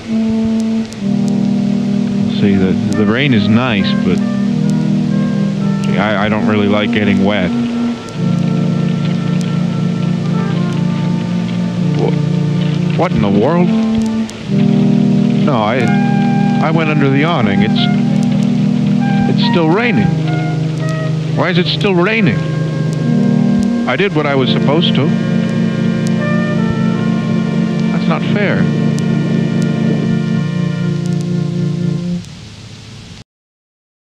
See, the rain is nice, but gee, I don't really like getting wet. What in the world? No, I went under the awning. It's still raining. Why is it still raining? I did what I was supposed to. That's not fair.